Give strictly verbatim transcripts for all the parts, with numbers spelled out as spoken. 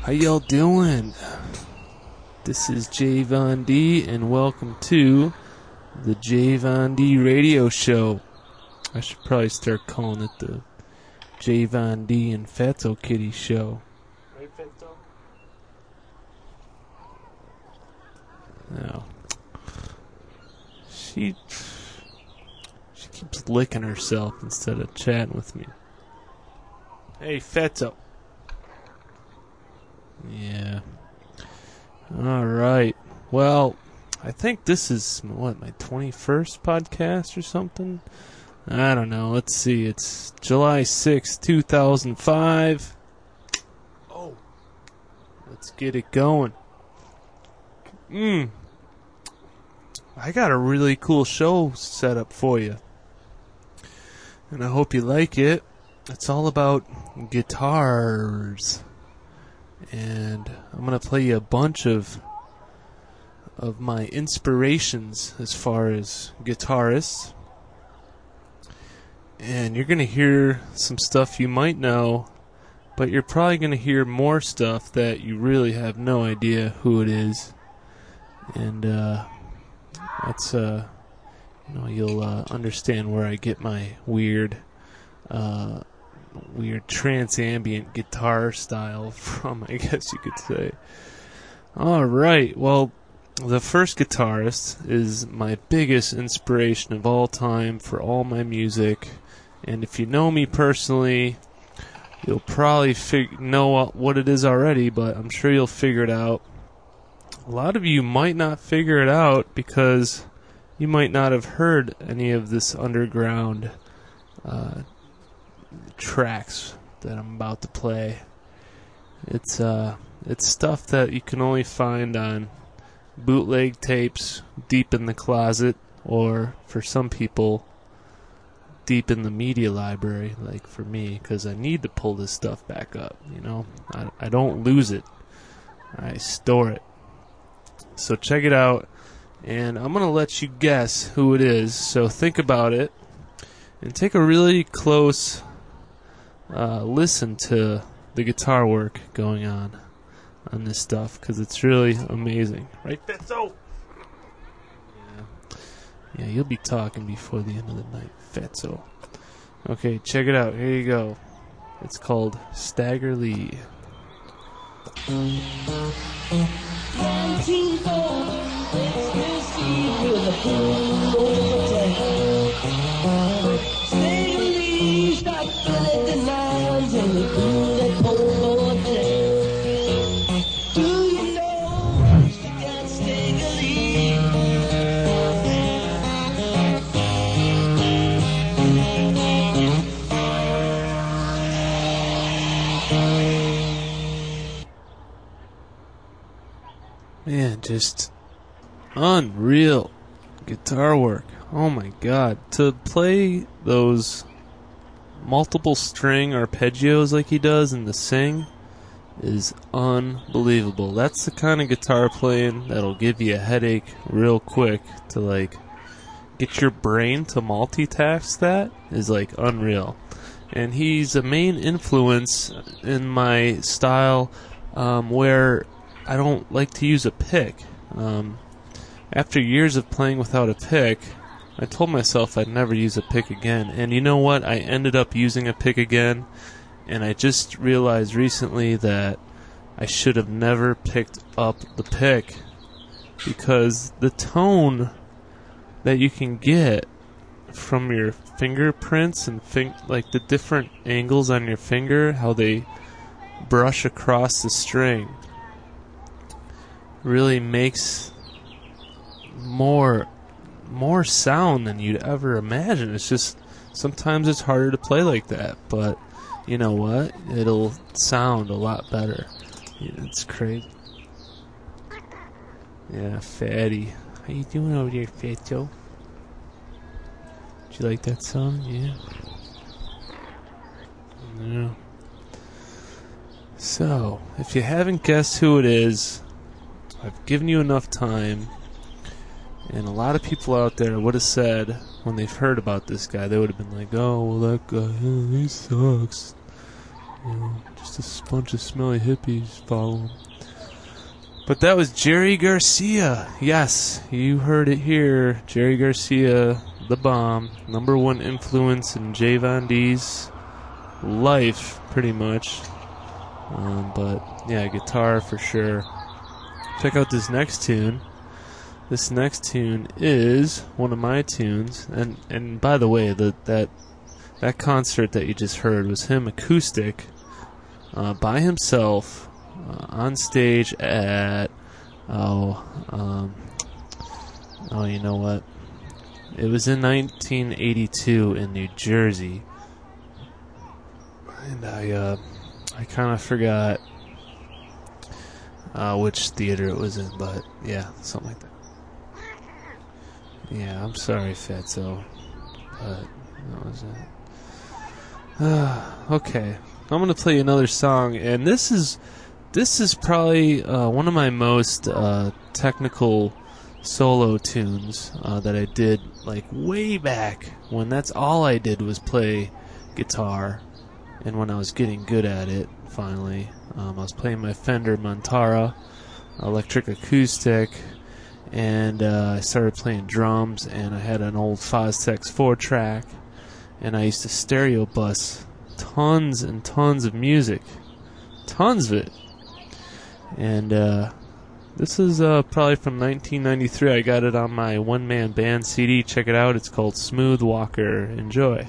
How y'all doing? This is J Von D, and welcome to the J Von D Radio Show. I should probably start calling it the J Von D and Fatso Kitty Show. Right, Fatso? No. She... She keeps licking herself instead of chatting with me. Hey, Fatso. Yeah. Alright. Well, I think this is, what, my twenty-first podcast or something? I don't know. Let's see. It's July sixth, two thousand five. Oh. Let's get it going. Mmm. I got a really cool show set up for you. And I hope you like it. It's all about guitars. And I'm going to play you a bunch of of my inspirations as far as guitarists. And you're going to hear some stuff you might know, but you're probably going to hear more stuff that you really have no idea who it is. And uh, that's, uh, you know, you'll uh, understand where I get my weird, uh, weird trance ambient guitar style from, I guess you could say. Alright, well, the first guitarist is my biggest inspiration of all time for all my music. And if you know me personally, you'll probably fig- know what it is already, but I'm sure you'll figure it out. A lot of you might not figure it out because you might not have heard any of this underground uh, tracks that I'm about to play. It's uh, it's stuff that you can only find on bootleg tapes deep in the closet, or for some people, deep in the media library, like for me, because I need to pull this stuff back up, you know? I, I don't lose it. I store it. So check it out, and I'm going to let you guess who it is, so think about it, and take a really close uh, listen to the guitar work going on on this stuff, because it's really amazing. Right, Fatso? Yeah. Yeah, you'll be talking before the end of the night, Fatso. Okay, check it out. Here you go. It's called Stagger Lee. Man, just unreal guitar work. Oh my god. To play those multiple string arpeggios like he does and to sing is unbelievable. That's the kind of guitar playing that'll give you a headache real quick. To like get your brain to multitask that is like unreal. And he's a main influence in my style, um, where I don't like to use a pick. Um, after years of playing without a pick, I told myself I'd never use a pick again. And you know what? I ended up using a pick again, and I just realized recently that I should have never picked up the pick, because the tone that you can get from your fingerprints and fin- like the different angles on your finger, how they brush across the string, really makes more more sound than you'd ever imagine. It's just sometimes it's harder to play like that, but you know what? It'll sound a lot better. Yeah, it's crazy. Yeah, Fatty. How you doing over there, Fatso? Did you like that song? Yeah. Yeah. So, if you haven't guessed who it is, I've given you enough time, and a lot of people out there would have said, when they've heard about this guy, they would have been like, oh, well, that guy, he sucks. You know, just a bunch of smelly hippies follow him. But that was Jerry Garcia. Yes, you heard it here. Jerry Garcia, the bomb. Number one influence in Jay Von D's life, pretty much. Um, but, yeah, guitar for sure. Check out this next tune. This next tune is one of my tunes. And, and by the way, the, that that concert that you just heard was him acoustic uh, by himself uh, on stage at, oh, um, oh, you know what? It was in nineteen eighty-two in New Jersey. And I, uh, I kind of forgot uh, which theater it was in, but yeah, something like that. Yeah, I'm sorry, Fatso, but that was it. Uh, okay, I'm gonna play another song, and this is this is probably uh, one of my most uh, technical solo tunes uh, that I did like way back when that's all I did was play guitar, and when I was getting good at it, finally, um, I was playing my Fender Montara electric acoustic. And uh, I started playing drums, and I had an old Fostex four track, and I used to stereo bus tons and tons of music, tons of it. And uh, this is uh, probably from nineteen ninety-three. I got it on my one-man band C D. Check it out. It's called Smooth Walker. Enjoy.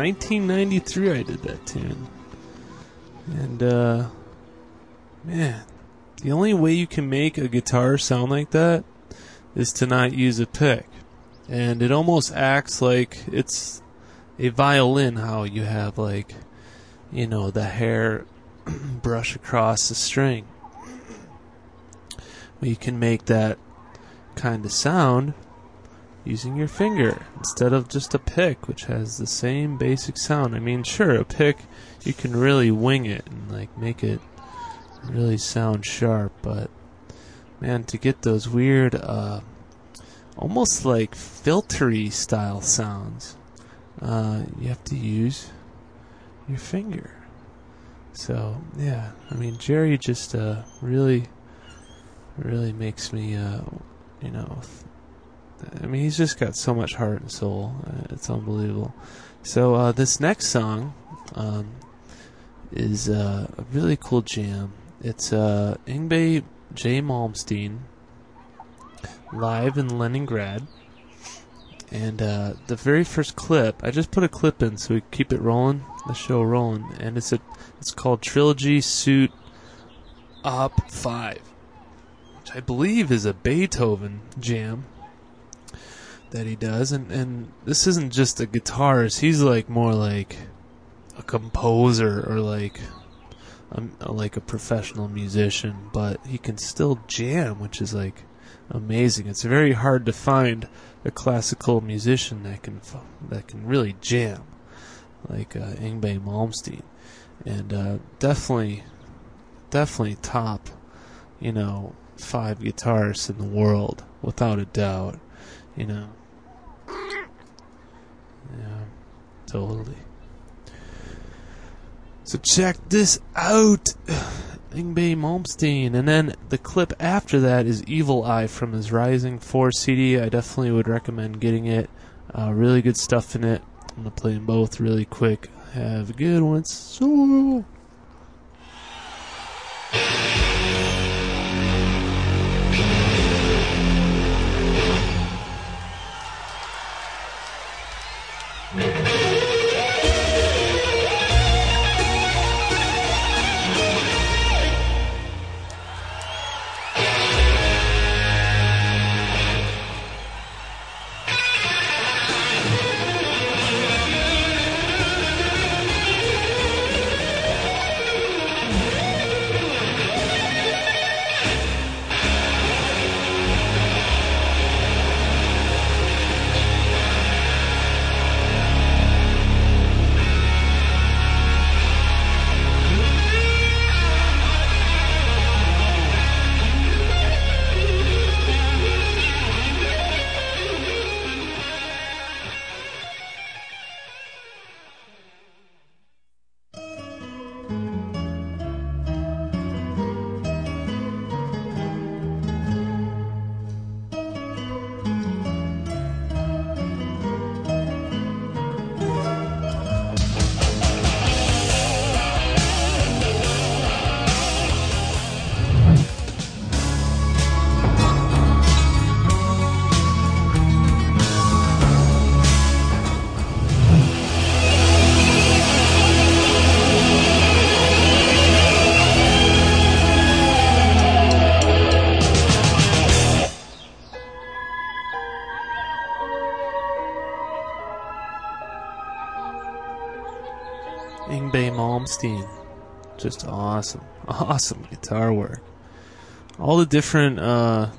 nineteen ninety-three I did that tune. And, uh, man, the only way you can make a guitar sound like that is to not use a pick. And it almost acts like it's a violin, how you have, like, you know, the hair brush across the string. Well, you can make that kind of sound using your finger instead of just a pick, which has the same basic sound. I mean, sure, a pick, you can really wing it and like make it really sound sharp, but man, to get those weird, uh, almost like filtery style sounds, uh, you have to use your finger. So yeah, I mean, Jerry just uh, really, really makes me, uh, you know. I mean, he's just got so much heart and soul. Uh, it's unbelievable. So uh, this next song um, is uh, a really cool jam. It's uh, Yngwie J. Malmsteen live in Leningrad. And uh, the very first clip, I just put a clip in so we keep it rolling, the show rolling. And it's a, it's called Trilogy Suite Op five, which I believe is a Beethoven jam that he does, and, and this isn't just a guitarist, he's like more like a composer or like a, like a professional musician, but he can still jam, which is like amazing. It's very hard to find a classical musician that can that can really jam like uh, Yngwie Malmsteen, and uh, definitely definitely top, you know, five guitarists in the world without a doubt. You know, yeah, totally. So check this out, Yngwie Malmsteen, and then the clip after that is Evil Eye from his Rising four C D. I definitely would recommend getting it. Uh, really good stuff in it. I'm gonna play them both really quick. Have a good one. So. Yngwie Malmsteen, just awesome, awesome guitar work. All the different uh,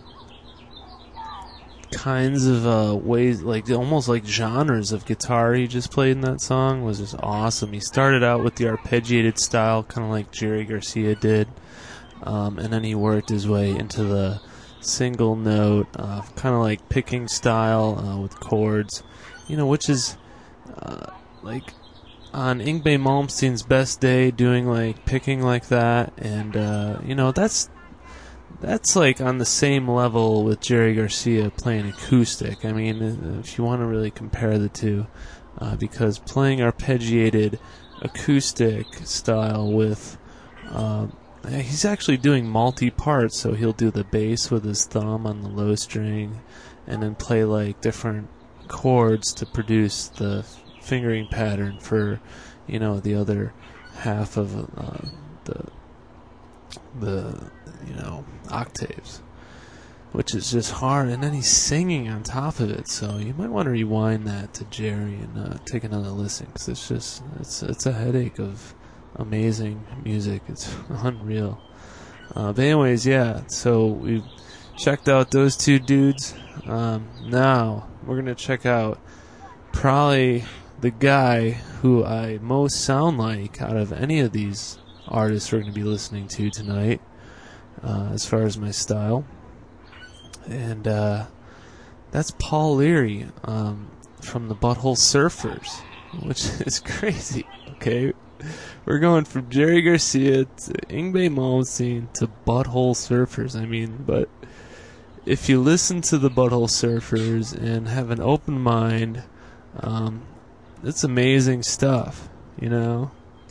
kinds of uh, ways, like almost like genres of guitar he just played in that song was just awesome. He started out with the arpeggiated style, kind of like Jerry Garcia did, um, and then he worked his way into the single note, uh, kind of like picking style uh, with chords, you know, which is uh, like on Yngwie Malmsteen's best day, doing like picking like that, and uh, you know, that's that's like on the same level with Jerry Garcia playing acoustic. I mean, if you want to really compare the two, uh, because playing arpeggiated acoustic style with uh, he's actually doing multi-parts, so he'll do the bass with his thumb on the low string and then play like different chords to produce the fingering pattern for, you know, the other half of uh, the the you know octaves, which is just hard. And then he's singing on top of it, so you might want to rewind that to Jerry and uh, take another listen, because it's just it's it's a headache of amazing music. It's unreal. Uh, but anyways, yeah. So we checked out those two dudes. Um, now we're gonna check out probably the guy who I most sound like out of any of these artists we're going to be listening to tonight, uh, as far as my style. And uh, that's Paul Leary um, from the Butthole Surfers, which is crazy, okay? We're going from Jerry Garcia to Yngwie Malmsteen to Butthole Surfers. I mean, but if you listen to the Butthole Surfers and have an open mind, um, it's amazing stuff, you know?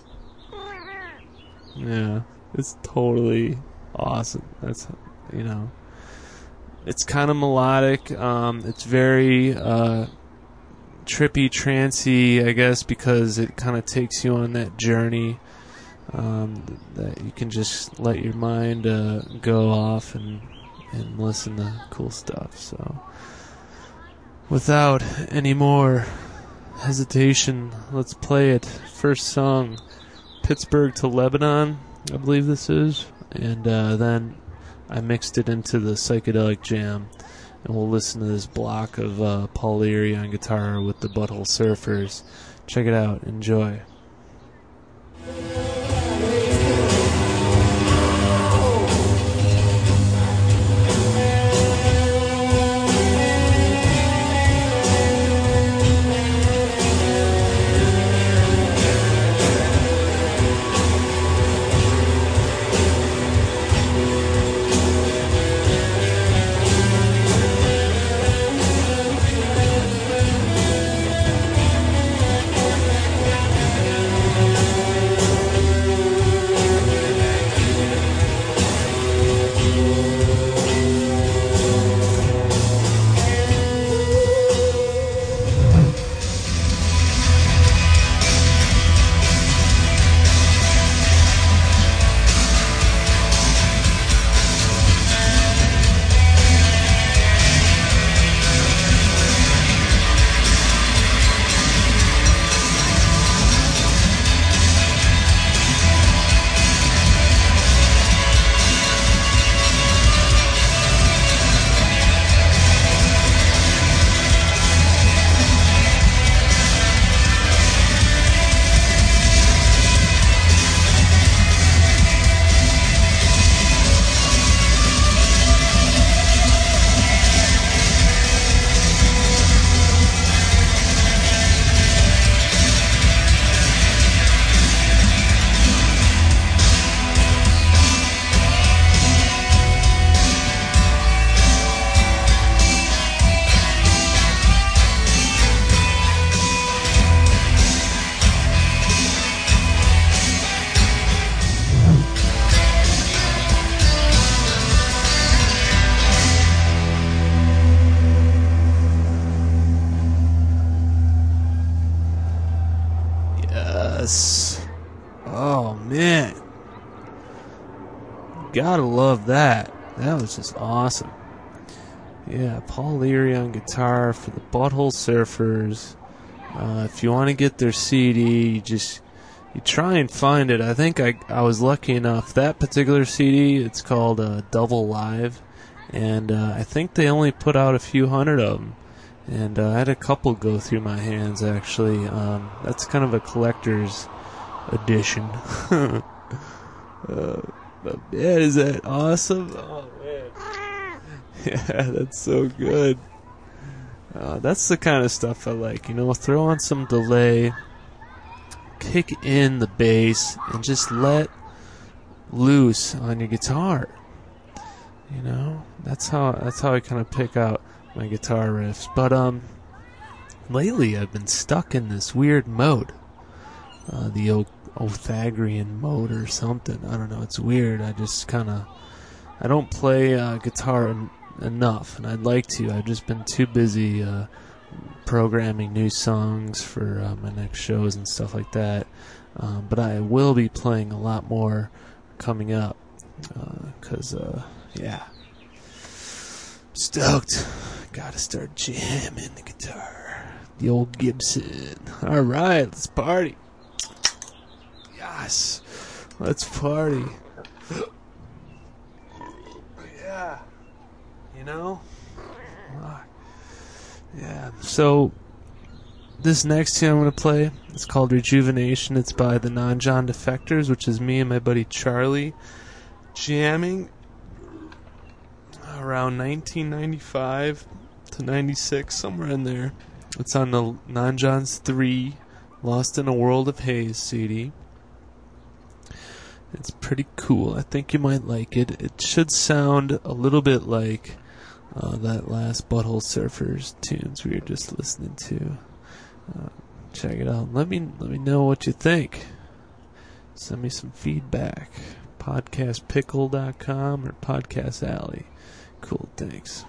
Yeah, it's totally awesome. That's, you know, it's kind of melodic. Um, it's very uh, trippy, trancy, I guess, because it kind of takes you on that journey um, that you can just let your mind uh, go off and, and listen to cool stuff. So, without any more hesitation, let's play it. First song, Pittsburgh to Lebanon, I believe this is, and uh, then I mixed it into the Psychedelic Jam, and we'll listen to this block of uh, Paul Leary on guitar with the Butthole Surfers. Check it out. Enjoy. Oh, man. Gotta love that. That was just awesome. Yeah, Paul Leary on guitar for the Butthole Surfers. Uh, if you want to get their C D, you just you try and find it. I think I I was lucky enough. That particular C D, it's called uh, Double Live, and uh, I think they only put out a few hundred of them. And uh, I had a couple go through my hands, actually. Um, that's kind of a collector's edition. uh, but man, is that awesome? Oh, man. Yeah, that's so good. Uh, that's the kind of stuff I like. You know, throw on some delay, kick in the bass, and just let loose on your guitar. You know, that's how that's how I kind of pick out my guitar riffs. But um, lately I've been stuck in this weird mode, uh, the o- Othagrian mode or something. I don't know. It's weird. I just kind of I don't play uh, guitar en- enough, and I'd like to. I've just been too busy uh, programming new songs for uh, my next shows and stuff like that. Um, but I will be playing a lot more coming up. Because, uh, uh, yeah. Stoked. Gotta start jamming the guitar. The old Gibson. Alright, let's party. Yes. Let's party. Yeah. You know? Yeah. So, this next tune I'm going to play is called Rejuvenation. It's by the Non-John Defectors, which is me and my buddy Charlie jamming around nineteen ninety-five to ninety-six, somewhere in there. It's on the Non-John's three Lost in a World of Haze C D. It's pretty cool. I think you might like it. It should sound a little bit like uh, that last Butthole Surfers tunes we were just listening to. Uh, check it out. Let me let me know what you think. Send me some feedback. podcast pickle dot com or Podcast Alley. Cool, thanks.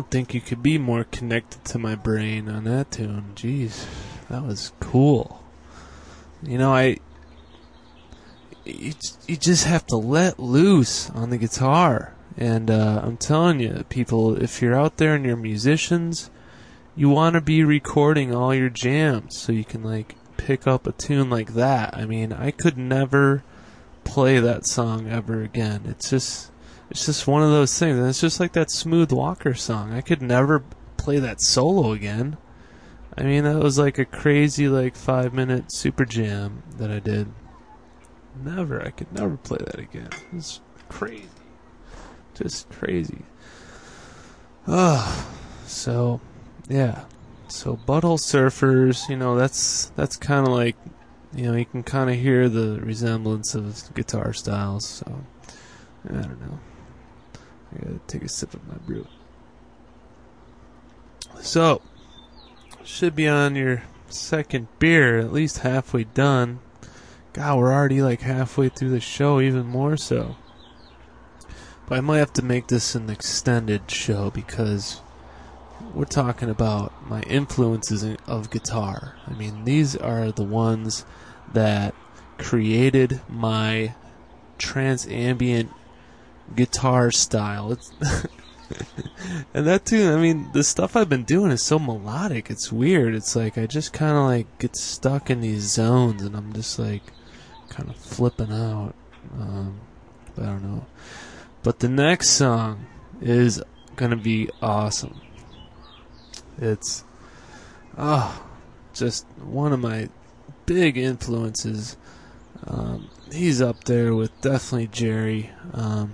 don't think you could be more connected to my brain on that tune. Jeez, that was cool. You know, I you, you just have to let loose on the guitar. And uh, I'm telling you, people, if you're out there and you're musicians, you want to be recording all your jams so you can, like, pick up a tune like that. I mean, I could never play that song ever again. It's just, it's just one of those things. And it's just like that Smooth Walker song. I could never play that solo again. I mean, that was like a crazy, like, five-minute super jam that I did. Never. I could never play that again. It's crazy. Just crazy. Ugh. So, yeah. So, Butthole Surfers, you know, that's that's kind of like, you know, you can kind of hear the resemblance of guitar styles. So, I don't know. I gotta take a sip of my brew. So, should be on your second beer, at least halfway done. God, we're already like halfway through the show, even more so. But I might have to make this an extended show because we're talking about my influences of guitar. I mean, these are the ones that created my trans-ambient guitar style. It's and that too, I mean, the stuff I've been doing is so melodic. It's weird. It's like I just kind of like get stuck in these zones and I'm just like kind of flipping out. Um, I don't know. But the next song is going to be awesome. It's oh, just one of my big influences. Um, he's up there with definitely Jerry. Um,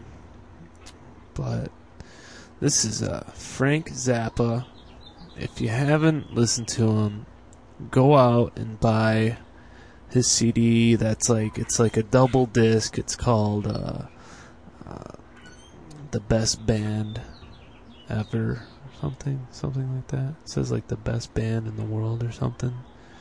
but this is uh, Frank Zappa. If you haven't listened to him, go out and buy his C D. That's like it's like a double disc. It's called uh, uh, The Best Band Ever. Something, something like that. It says like the best band in the world or something.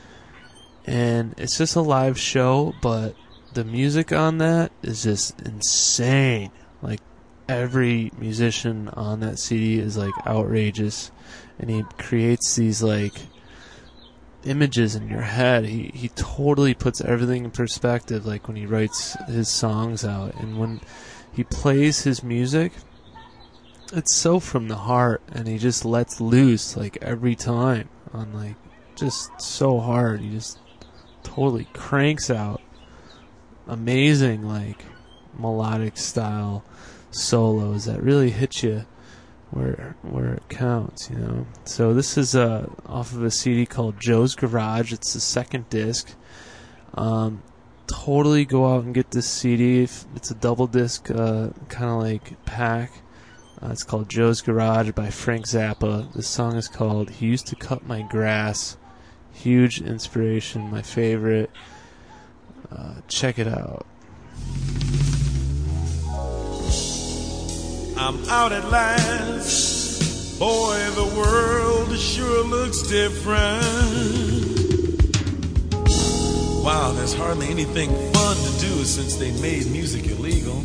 And it's just a live show, but the music on that is just insane. Like every musician on that C D is like outrageous, and he creates these like images in your head. He he totally puts everything in perspective, like when he writes his songs out, and when he plays his music, it's so from the heart, and he just lets loose like every time on like just so hard. He just totally cranks out amazing like melodic style solos that really hit you where where it counts, you know. So this is uh off of a C D called Joe's Garage. It's the second disc. Um, totally go out and get this C D. It's a double disc uh, kind of like pack. Uh, it's called Joe's Garage by Frank Zappa. This song is called He Used to Cut My Grass. Huge inspiration, my favorite. Uh, check it out. I'm out at last. Boy, the world sure looks different. Wow, there's hardly anything fun to do since they made music illegal.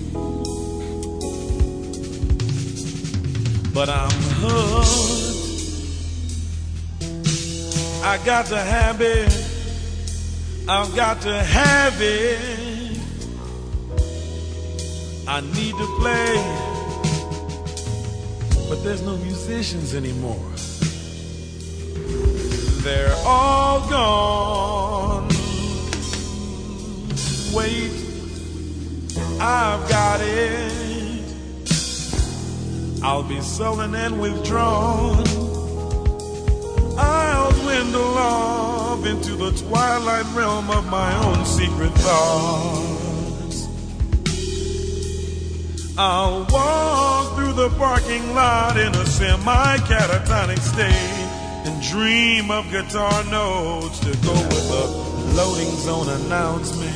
But I'm hooked. I got to have it. I've got to have it. I need to play, but there's no musicians anymore. They're all gone. Wait, I've got it. I'll be sullen and withdrawn. I'll dwindle off into the twilight realm of my own secret thoughts. I'll walk through the parking lot in a semi-catatonic state and dream of guitar notes to go with the loading zone announcement.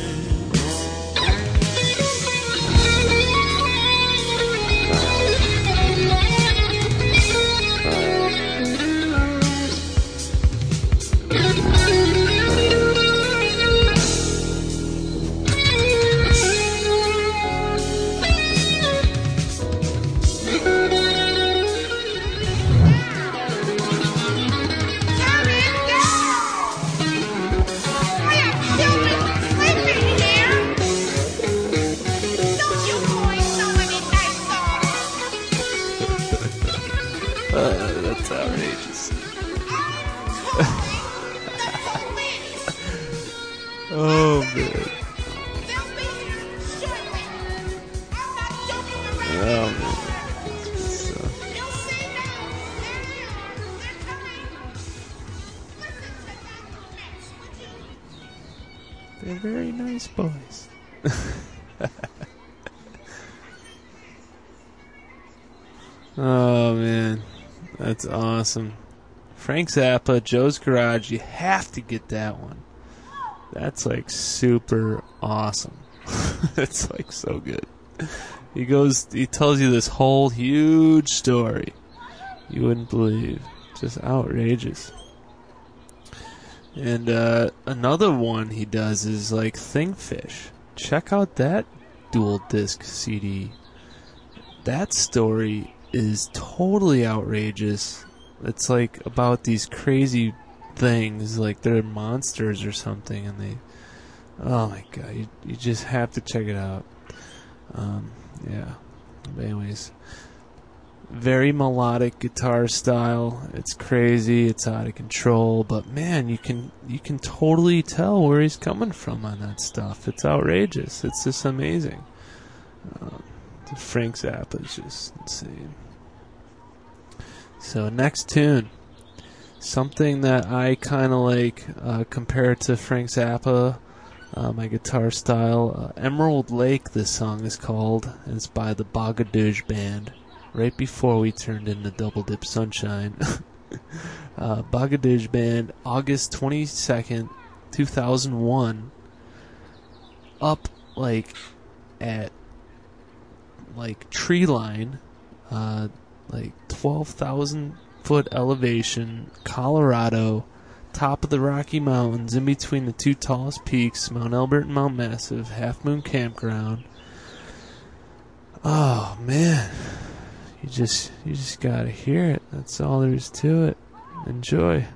Oh, man. Oh, man. So. They're very nice boys. Oh, man. That's awesome. Frank Zappa, Joe's Garage. You have to get that one. That's like super awesome. It's like so good. He goes, he tells you this whole huge story. You wouldn't believe. Just outrageous. And uh, another one he does is like Thingfish. Check out that dual disc C D. That story is totally outrageous. It's like about these crazy things, like they're monsters or something, and they, oh my god, you, you just have to check it out. Um, yeah. But anyways, very melodic guitar style. It's crazy. It's out of control. But man, you can you can totally tell where he's coming from on that stuff. It's outrageous. It's just amazing. Um, Frank Zappa is just insane. So next tune, something that I kind of like uh, compared to Frank Zappa, uh, my guitar style. Uh, Emerald Lake, this song is called, and it's by the Bagadouge Band. Right before we turned into Double Dip Sunshine. uh, Bagadouge Band, August twenty-second, two thousand one. Up like at like tree line, uh, like twelve thousand foot elevation, Colorado, top of the Rocky Mountains, in between the two tallest peaks, Mount Elbert and Mount Massive, Half Moon Campground. Oh man, you just you just gotta hear it. That's all there is to it. Enjoy.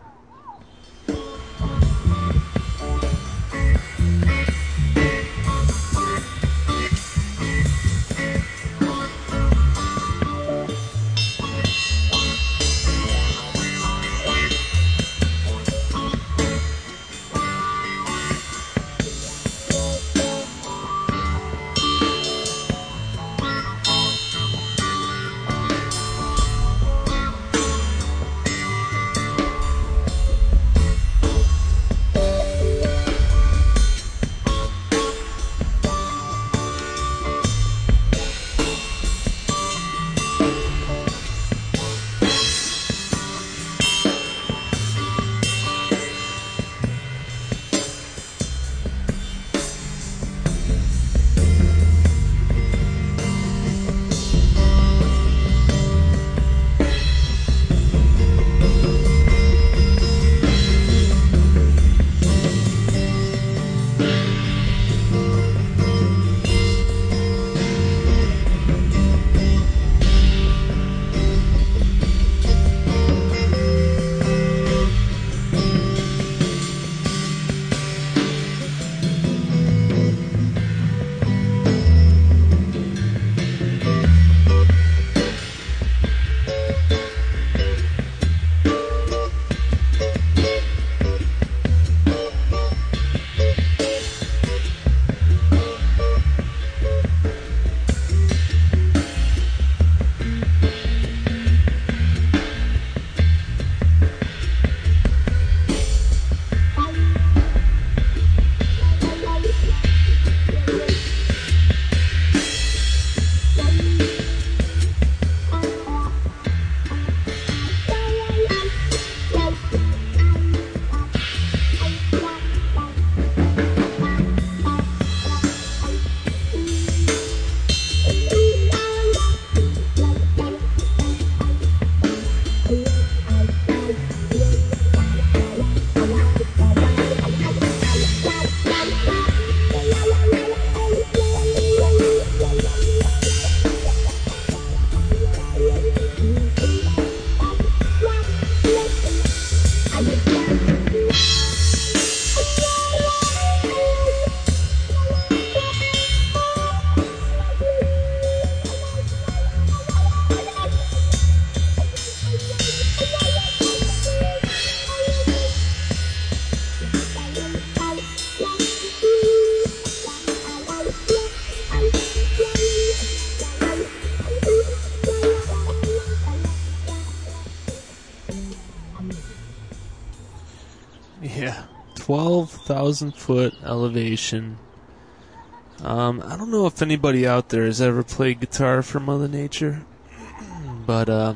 thousand foot elevation. Um, I don't know if anybody out there has ever played guitar for Mother Nature, but uh,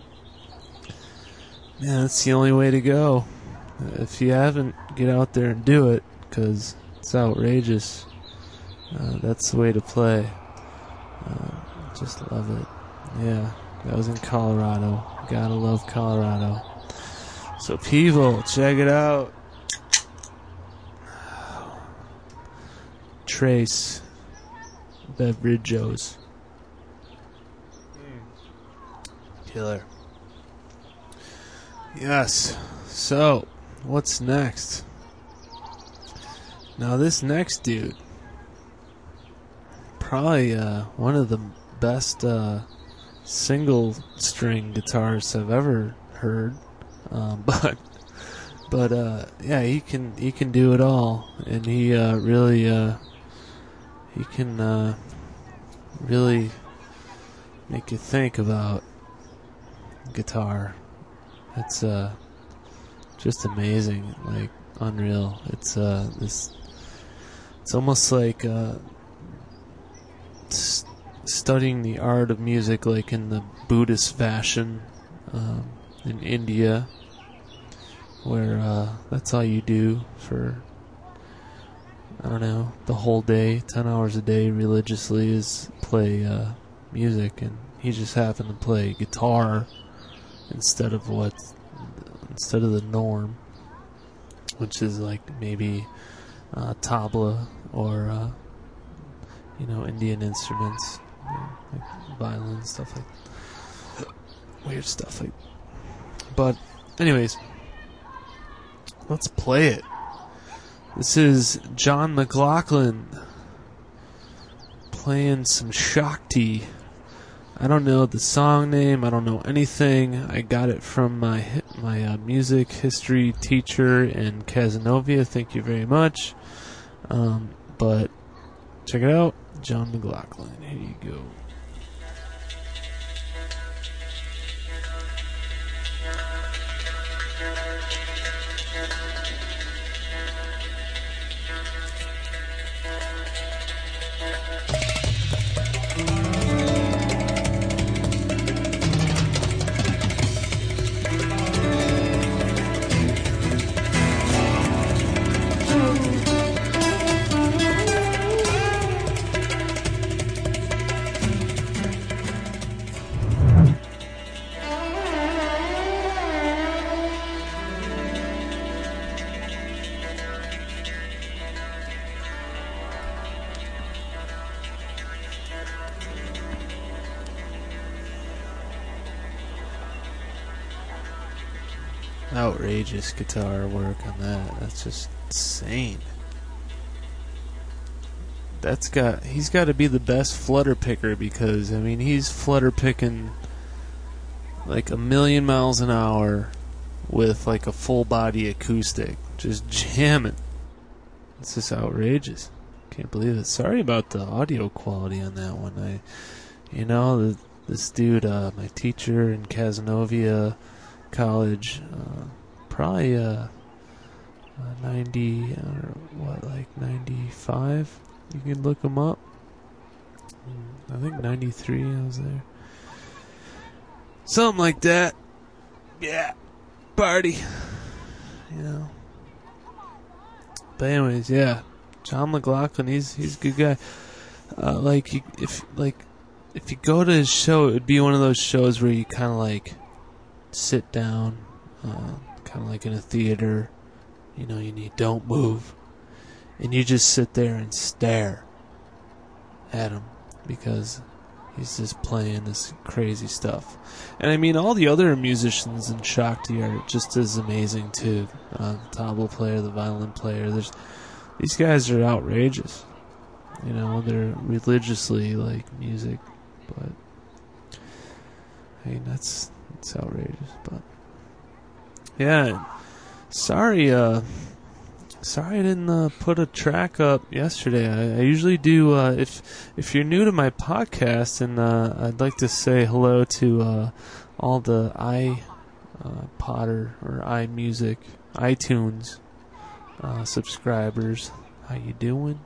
man, that's the only way to go. If you haven't, get out there and do it, because it's outrageous. Uh, that's the way to play. Uh, just love it. Yeah, that was in Colorado. Gotta love Colorado. So people, check it out. Trace Beverages. Killer. Yes. So, what's next? Now this next dude, probably uh, one of the best uh, single string guitarists I've ever heard. Um, but but uh, yeah, he can he can do it all, and he uh, really uh, he can uh, really make you think about guitar. It's uh, just amazing, like unreal. It's uh, this. It's almost like uh, st- studying the art of music, like in the Buddhist fashion um, in India, where uh, that's all you do for, I don't know, the whole day, ten hours a day religiously is play uh, music, and he just happened to play guitar instead of what, instead of the norm, which is like maybe uh, tabla or uh, you know, Indian instruments, you know, like violin, stuff like weird stuff like. But anyways, let's play it. This is John McLaughlin playing some Shakti. I don't know the song name. I don't know anything. I got it from my my uh, music history teacher in Casanova. Thank you very much. Um, but check it out, John McLaughlin. Here you go. Outrageous guitar work on that. That's just insane. That's got he's got to be the best flutter picker, because I mean he's flutter picking like a million miles an hour with like a full body acoustic, just jamming. It's just outrageous. Can't believe it. Sorry about the audio quality on that one. I, you know, the, this dude, uh, my teacher in Casanova College, uh, probably uh, uh, ninety or what, like ninety-five. You can look him up. I think ninety-three. I was there, something like that. Yeah, party. You know. But anyways, yeah, John McLaughlin. He's he's a good guy. Uh, like you, if like if you go to his show, it would be one of those shows where you kind of like sit down, uh, kind of like in a theater, you know, and you don't move, and you just sit there and stare at him, because he's just playing this crazy stuff. And I mean, all the other musicians in Shakti are just as amazing too. Uh, the tabla player, the violin player, there's these guys are outrageous. You know, they're religiously like music, but I mean, that's it's outrageous. But yeah, sorry, uh, sorry I didn't uh, put a track up yesterday. I, I usually do. Uh, if if you're new to my podcast, and uh, I'd like to say hello to uh, all the i uh, Potter or iMusic, iTunes uh, subscribers. How you doing?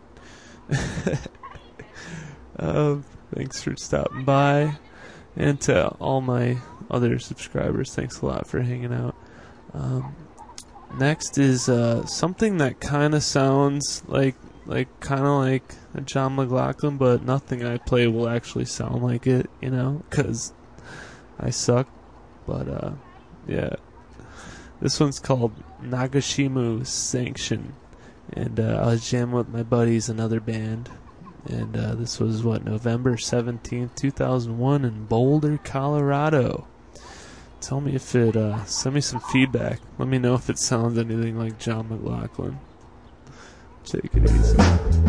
uh, thanks for stopping by. And to all my other subscribers, thanks a lot for hanging out. Um, next is uh, something that kind of sounds like, like kind of like a John McLaughlin, but nothing I play will actually sound like it, you know, because I suck. But uh, yeah, this one's called Nagashimu Sanction, and uh, I was jamming with my buddies, another band. And uh, this was, what, November seventeenth, two thousand one in Boulder, Colorado. Tell me if it, uh, send me some feedback. Let me know if it sounds anything like John McLaughlin. Take it easy.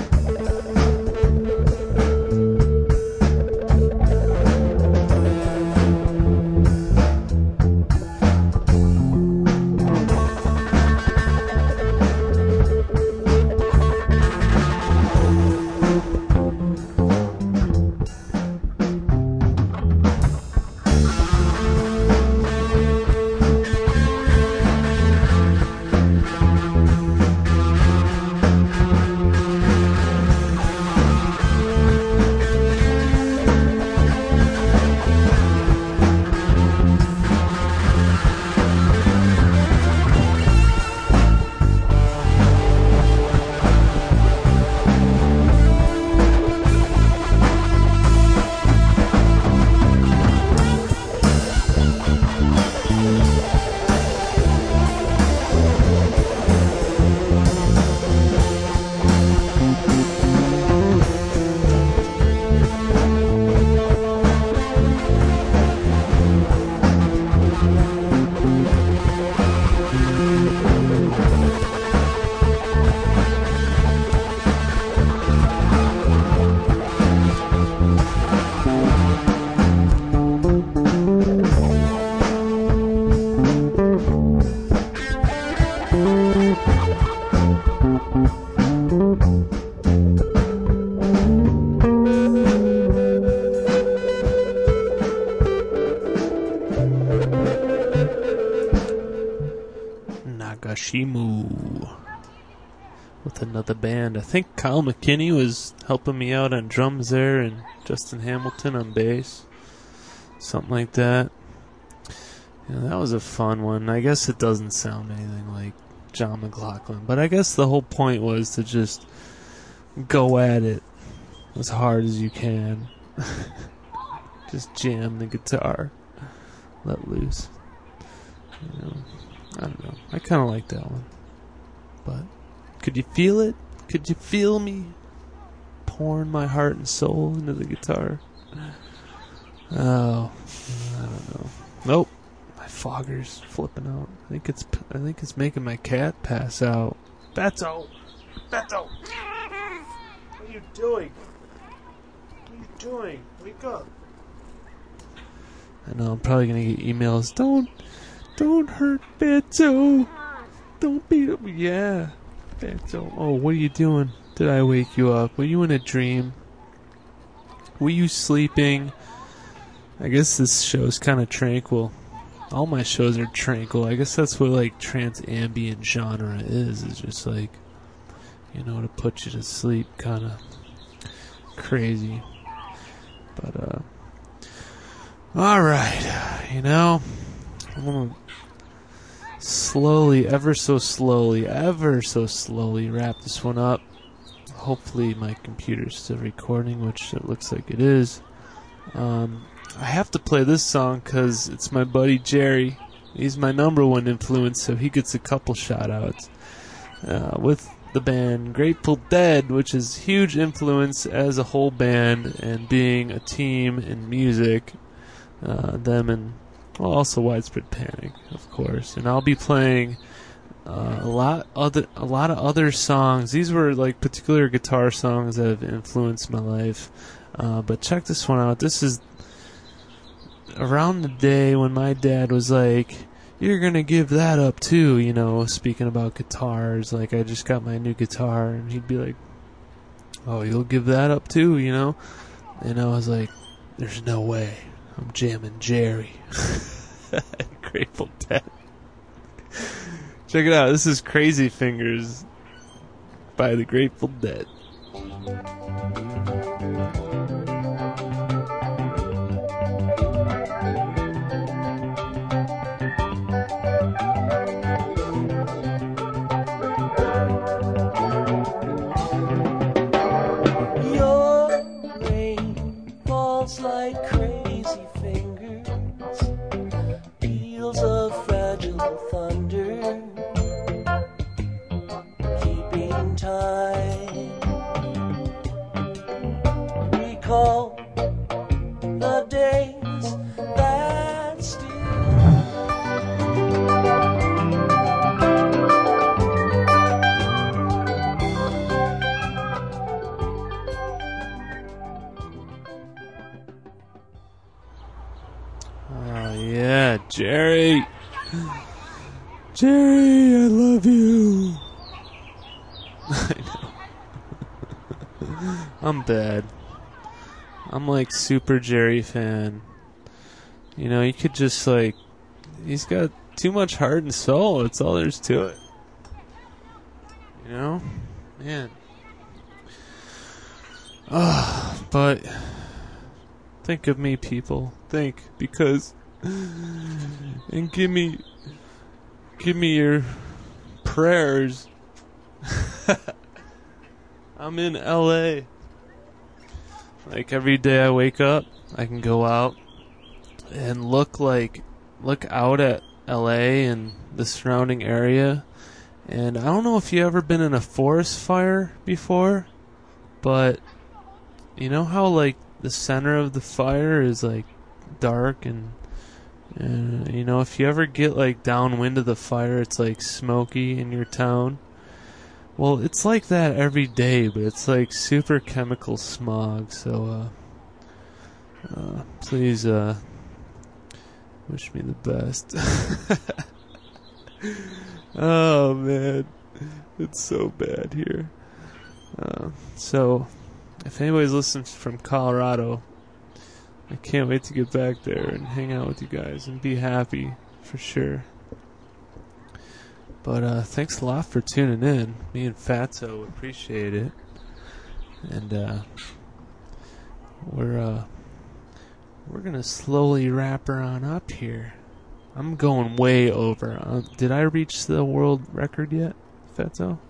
Nagashimu with another band. I think Kyle McKinney was helping me out on drums there, and Justin Hamilton on bass, something like that. Yeah, that was a fun one. I guess it doesn't sound anything like John McLaughlin, but I guess the whole point was to just go at it as hard as you can. Just jam the guitar, let loose. You know, I don't know. I kind of like that one. But could you feel it? Could you feel me pouring my heart and soul into the guitar? Oh, I don't know. Nope. My fogger's flipping out. I think it's. I think it's making my cat pass out. Beto, Beto, what are you doing? What are you doing? Wake up! I know. I'm probably gonna get emails. Don't, don't hurt Beto. Don't beat him. Yeah, Beto. Oh, what are you doing? Did I wake you up? Were you in a dream? Were you sleeping? I guess this show's kind of tranquil. All my shows are tranquil. I guess that's what, like, trance ambient genre is. It's just like, you know, to put you to sleep, kind of crazy. But, uh, alright, you know, I'm gonna slowly, ever so slowly, ever so slowly wrap this one up. Hopefully my computer's still recording, which it looks like it is. Um... I have to play this song because it's my buddy Jerry. He's my number one influence, so he gets a couple shout-outs. Uh, with the band Grateful Dead, which is huge influence as a whole band and being a team in music. Uh, them and well, also Widespread Panic, of course. And I'll be playing uh, a lot other a lot of other songs. These were like particular guitar songs that have influenced my life. Uh, but check this one out. This is around the day when my dad was like, you're gonna give that up too, you know, speaking about guitars. Like, I just got my new guitar, and he'd be like, oh, you'll give that up too, you know? And I was like, there's no way. I'm jamming Jerry. Grateful Dead. Check it out. This is Crazy Fingers. by the Grateful Dead. Like crazy fingers, peals of fragile thunder, keeping time. Recall the days that still. Yeah, Jerry. Jerry, I love you. I know. I'm bad. I'm like super Jerry fan. You know, you could just like, he's got too much heart and soul. That's all there's to it. You know? Man. Ah, but think of me, people. Think, because and give me give me your prayers. I'm in L A. Like every day I wake up, I can go out and look like look out at L A and the surrounding area. And I don't know if you ever been in a forest fire before, but you know how like the center of the fire is like dark and Uh, you know, if you ever get like downwind of the fire, it's like smoky in your town. Well, it's like that every day, but it's like super chemical smog. So, uh, uh, please, uh, wish me the best. Oh man, it's so bad here. Uh, so, if anybody's listening from Colorado, I can't wait to get back there and hang out with you guys and be happy, for sure. But uh, thanks a lot for tuning in. Me and Fatso appreciate it. And uh, we're uh, we're gonna slowly wrap her on up here. I'm going way over. Uh, did I reach the world record yet, Fatso?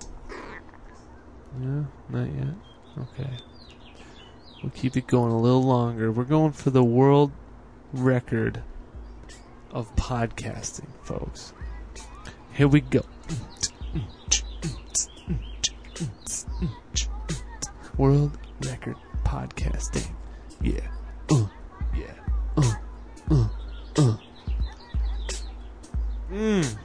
No, not yet. Okay. We'll keep it going a little longer. We're going for the world record of podcasting, folks. Here we go. World record podcasting. Yeah. Uh, yeah. Uh, uh, uh. Mm.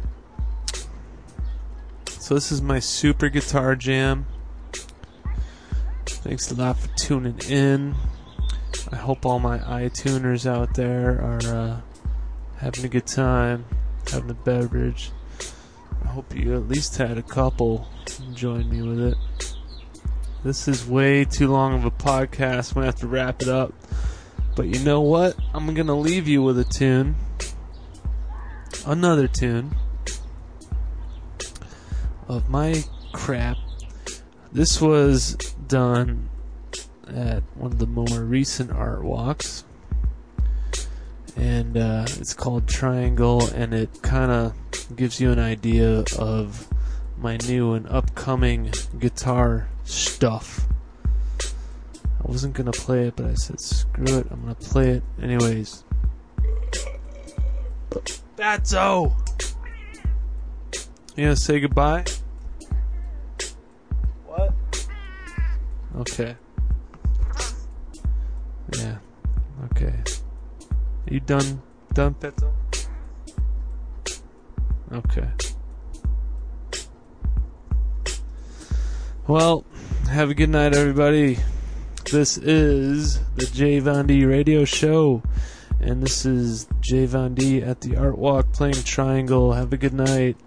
So this is my super guitar jam. Thanks a lot for tuning in. I hope all my iTuners out there are uh, having a good time, having a beverage. I hope you at least had a couple and join me with it. This is way too long of a podcast. I'm going to have to wrap it up. But you know what? I'm going to leave you with a tune. Another tune of my crap. This was done at one of the more recent art walks, and uh, it's called Triangle, and it kind of gives you an idea of my new and upcoming guitar stuff. I wasn't gonna play it, but I said screw it, I'm gonna play it anyways. Fatso! You gonna say goodbye? What? Okay. Yeah. Okay. Are you done? Done, Fatso? Okay. Well, have a good night, everybody. This is the Jay Von D Radio Show, and this is Jay Von D at the Art Walk playing Triangle. Have a good night.